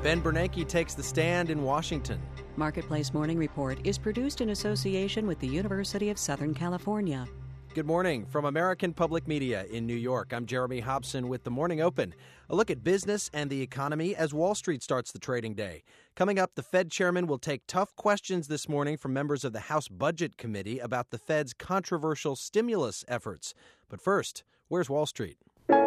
Ben Bernanke takes the stand in Washington. Marketplace Morning Report is produced in association with the University of Southern California. Good morning from American Public Media in New York. I'm Jeremy Hobson with the Morning Open. A look at business and the economy as Wall Street starts the trading day. Coming up, the Fed chairman will take tough questions this morning from members of the House Budget Committee about the Fed's controversial stimulus efforts. But first, where's Wall Street?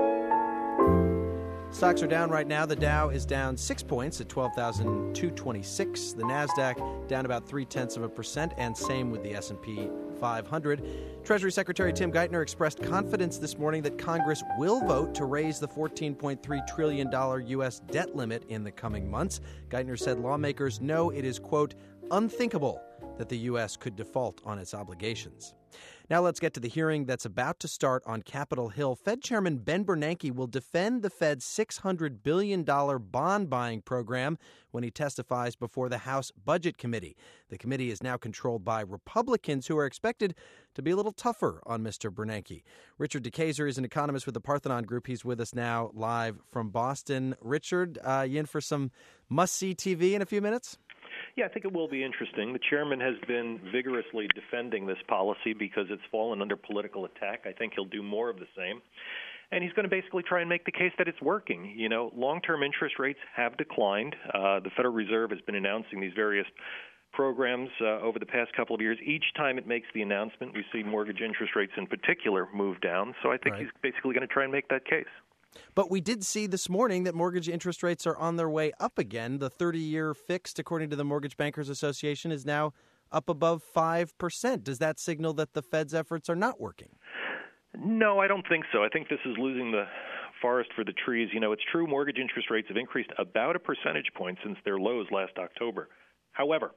Stocks are down right now. The Dow is down 6 points at 12,226. The Nasdaq down about 0.3%, and same with the S&P 500. Treasury Secretary Tim Geithner expressed confidence this morning that Congress will vote to raise the $14.3 trillion U.S. debt limit in the coming months. Geithner said lawmakers know it is, quote, unthinkable that the U.S. could default on its obligations. Now let's get to the hearing that's about to start on Capitol Hill. Fed Chairman Ben Bernanke will defend the Fed's $600 billion bond buying program when he testifies before the House Budget Committee. The committee is now controlled by Republicans who are expected to be a little tougher on Mr. Bernanke. Richard DeKayser is an economist with the Parthenon Group. He's with us now live from Boston. Richard, you in for some must-see TV in a few minutes? Yeah, I think it will be interesting. The chairman has been vigorously defending this policy because it's fallen under political attack. I think he'll do more of the same. And he's going to basically try and make the case that it's working. You know, long-term interest rates have declined. The Federal Reserve has been announcing these various programs over the past couple of years. Each time it makes the announcement, we see mortgage interest rates in particular move down. So I think he's basically going to try and make that case. But we did see this morning that mortgage interest rates are on their way up again. The 30-year fixed, according to the Mortgage Bankers Association, is now up above 5%. Does that signal that the Fed's efforts are not working? No, I don't think so. I think this is losing the forest for the trees. You know, it's true mortgage interest rates have increased about a percentage point since their lows last October. However,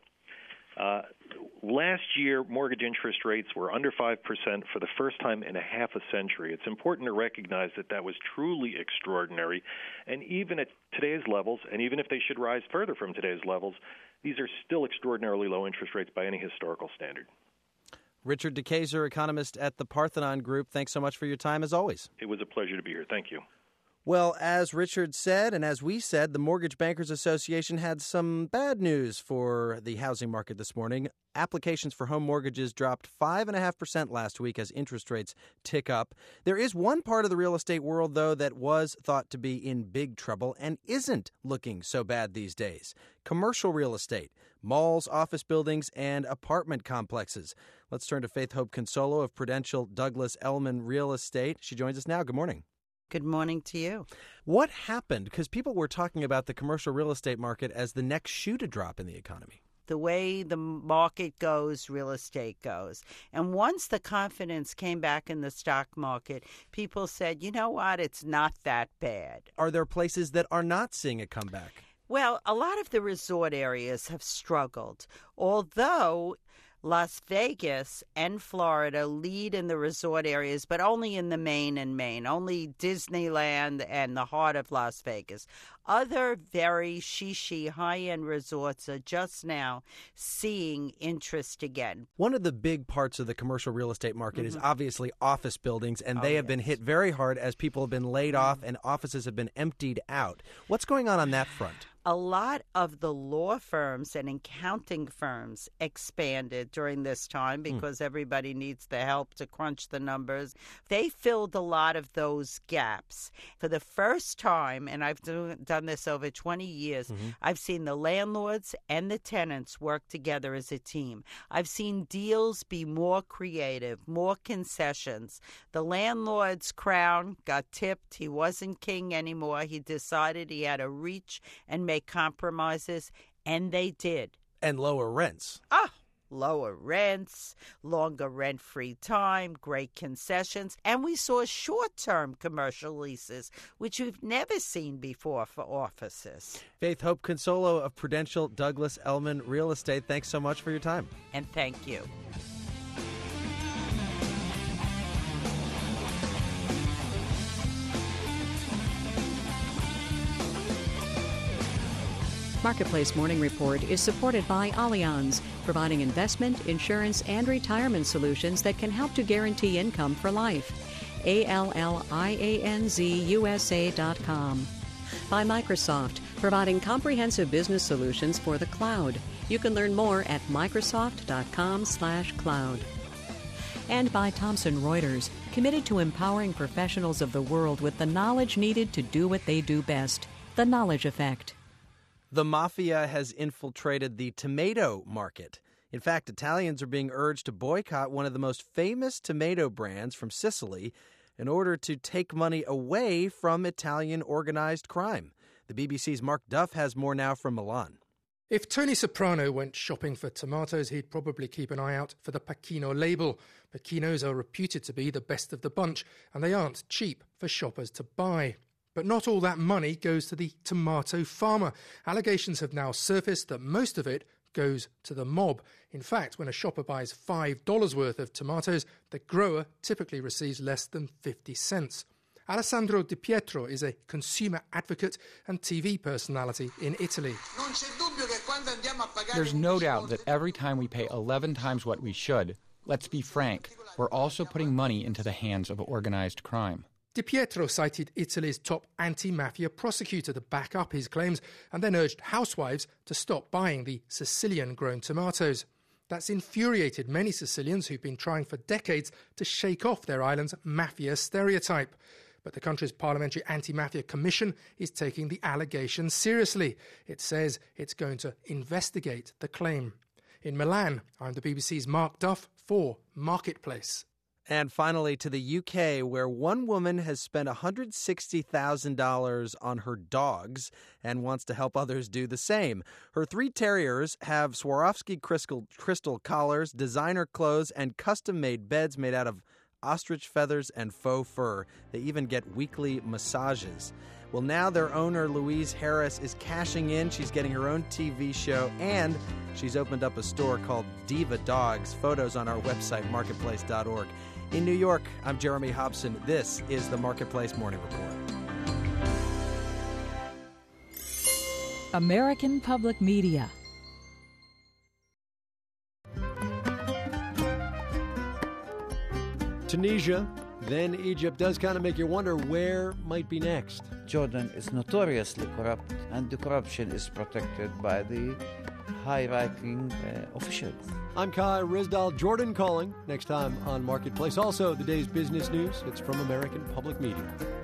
last year, mortgage interest rates were under 5% for the first time in a half a century. It's important to recognize that that was truly extraordinary. And even at today's levels, and even if they should rise further from today's levels, these are still extraordinarily low interest rates by any historical standard. Richard DeKayser, economist at the Parthenon Group, thanks so much for your time as always. It was a pleasure to be here. Thank you. Well, as Richard said, and as we said, the Mortgage Bankers Association had some bad news for the housing market this morning. Applications for home mortgages dropped 5.5% last week as interest rates tick up. There is one part of the real estate world, though, that was thought to be in big trouble and isn't looking so bad these days. Commercial real estate, malls, office buildings, and apartment complexes. Let's turn to Faith Hope Consolo of Prudential Douglas Elliman Real Estate. She joins us now. Good morning. Good morning to you. What happened? Because people were talking about the commercial real estate market as the next shoe to drop in the economy. The way the market goes, real estate goes. And once the confidence came back in the stock market, people said, you know what, it's not that bad. Are there places that are not seeing a comeback? Well, a lot of the resort areas have struggled, although Las Vegas and Florida lead in the resort areas, but only in the Main and Maine, only Disneyland and the heart of Las Vegas. Other very shishi high-end resorts are just now seeing interest again. One of the big parts of the commercial real estate market is obviously office buildings, and they have been hit very hard as people have been laid off and offices have been emptied out. What's going on that front? A lot of the law firms and accounting firms expanded during this time because everybody needs the help to crunch the numbers. They filled a lot of those gaps. For the first time, and I've done this over 20 years, I've seen the landlords and the tenants work together as a team. I've seen deals be more creative, more concessions. The landlord's crown got tipped. He wasn't king anymore. He decided he had to reach and make compromises, and they did. And lower rents. Lower rents, longer rent-free time, great concessions, and we saw short-term commercial leases, which we've never seen before for offices. Faith Hope Consolo of Prudential Douglas Elliman Real Estate, thanks so much for your time. And thank you. Marketplace Morning Report is supported by Allianz, providing investment, insurance, and retirement solutions that can help to guarantee income for life. ALLIANZUSA.com. By Microsoft, providing comprehensive business solutions for the cloud. You can learn more at Microsoft.com/cloud. And by Thomson Reuters, committed to empowering professionals of the world with the knowledge needed to do what they do best. The Knowledge Effect. The mafia has infiltrated the tomato market. In fact, Italians are being urged to boycott one of the most famous tomato brands from Sicily in order to take money away from Italian organized crime. The BBC's Mark Duff has more now from Milan. If Tony Soprano went shopping for tomatoes, he'd probably keep an eye out for the Pachino label. Pachinos are reputed to be the best of the bunch, and they aren't cheap for shoppers to buy. But not all that money goes to the tomato farmer. Allegations have now surfaced that most of it goes to the mob. In fact, when a shopper buys $5 worth of tomatoes, the grower typically receives less than 50 cents. Alessandro Di Pietro is a consumer advocate and TV personality in Italy. There's no doubt that every time we pay 11 times what we should, let's be frank, we're also putting money into the hands of organized crime. Di Pietro cited Italy's top anti-mafia prosecutor to back up his claims and then urged housewives to stop buying the Sicilian-grown tomatoes. That's infuriated many Sicilians who've been trying for decades to shake off their island's mafia stereotype. But the country's Parliamentary Anti-Mafia Commission is taking the allegations seriously. It says it's going to investigate the claim. In Milan, I'm the BBC's Mark Duff for Marketplace. And finally, to the UK, where one woman has spent $160,000 on her dogs and wants to help others do the same. Her 3 terriers have Swarovski crystal collars, designer clothes, and custom-made beds made out of ostrich feathers and faux fur. They even get weekly massages. Well, now their owner, Louise Harris, is cashing in. She's getting her own TV show, and she's opened up a store called Diva Dogs. Photos on our website, marketplace.org. In New York, I'm Jeremy Hobson. This is the Marketplace Morning Report. American Public Media. Tunisia, then Egypt, does kind of make you wonder where might be next. Jordan is notoriously corrupt, and the corruption is protected by the high-ranking officials. I'm Kai Rizdal. Jordan calling next time on Marketplace. Also, the day's business news. It's from American Public Media.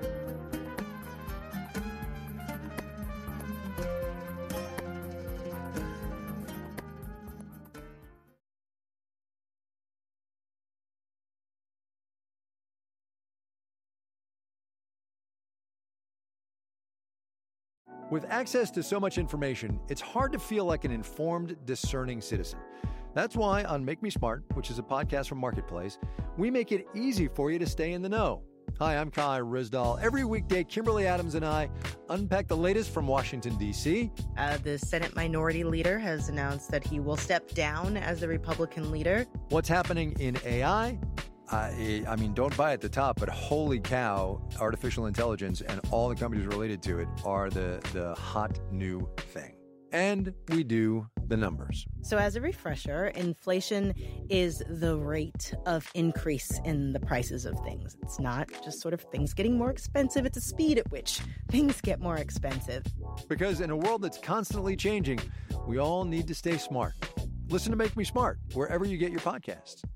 With access to so much information, it's hard to feel like an informed, discerning citizen. That's why on Make Me Smart, which is a podcast from Marketplace, we make it easy for you to stay in the know. Hi, I'm Kai Rizdal. Every weekday, Kimberly Adams and I unpack the latest from Washington, D.C. The Senate Minority Leader has announced that he will step down as the Republican leader. What's happening in AI? I mean, don't buy at the top, but holy cow, artificial intelligence and all the companies related to it are the hot new thing. And we do the numbers. So as a refresher, inflation is the rate of increase in the prices of things. It's not just sort of things getting more expensive. It's a speed at which things get more expensive. Because in a world that's constantly changing, we all need to stay smart. Listen to Make Me Smart wherever you get your podcasts.